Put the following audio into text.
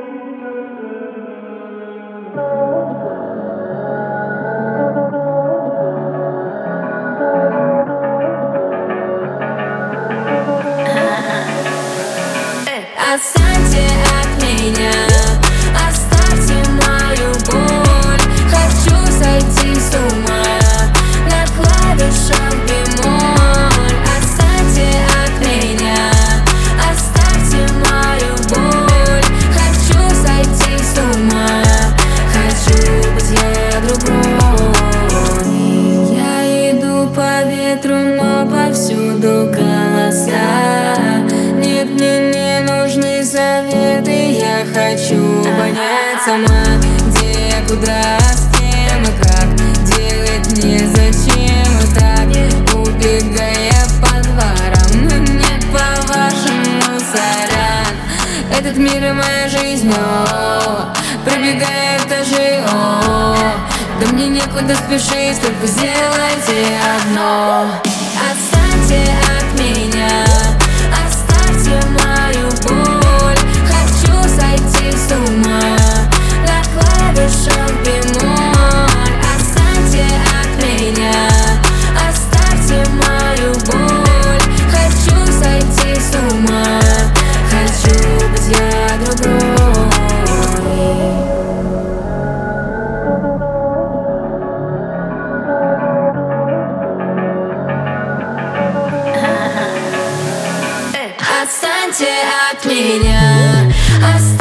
Отстаньте от меня, оставьте мою боль. Хочу сойти с ума на клавишах бемоль. Отстаньте от меня, оставьте мою боль. Хочу сойти с ума, хочу быть я другой. Я иду по ветру, но повсюду голоса. Нет, мне не нужны советы, я хочу понять сама, где, куда, с кем и как делать мне, зачем и так, убегая по дворам. Но нет, по-вашему, сорян, этот мир и моя жизнь, пробегая этажи, да мне некуда спешить, только сделайте одно. Отстаньте от меня, оставьте мою боль. Хочу сойти с ума на клавишах бемоль. Отстаньте от меня, оставьте мою боль. Хочу сойти с ума, хочу быть я другой. Отстаньте от меня.